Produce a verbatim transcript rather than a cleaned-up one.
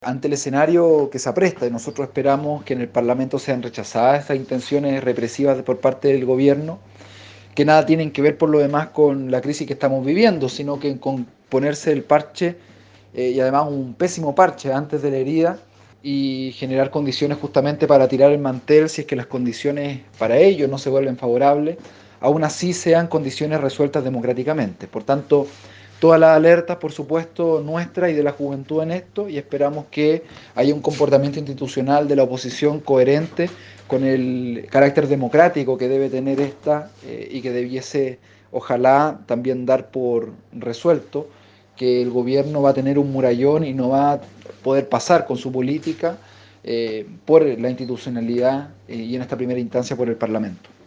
Ante el escenario que se apresta, y nosotros esperamos que en el Parlamento sean rechazadas esas intenciones represivas por parte del gobierno, que nada tienen que ver por lo demás con la crisis que estamos viviendo, sino que con ponerse el parche, eh, y además un pésimo parche antes de la herida, y generar condiciones justamente para tirar el mantel si es que las condiciones para ello no se vuelven favorables, aún así sean condiciones resueltas democráticamente. Por tanto, todas las alertas, por supuesto, nuestra y de la juventud en esto, y esperamos que haya un comportamiento institucional de la oposición coherente con el carácter democrático que debe tener esta, eh, y que debiese, ojalá, también dar por resuelto que el gobierno va a tener un murallón y no va a poder pasar con su política, eh, por la institucionalidad, eh, y en esta primera instancia por el Parlamento.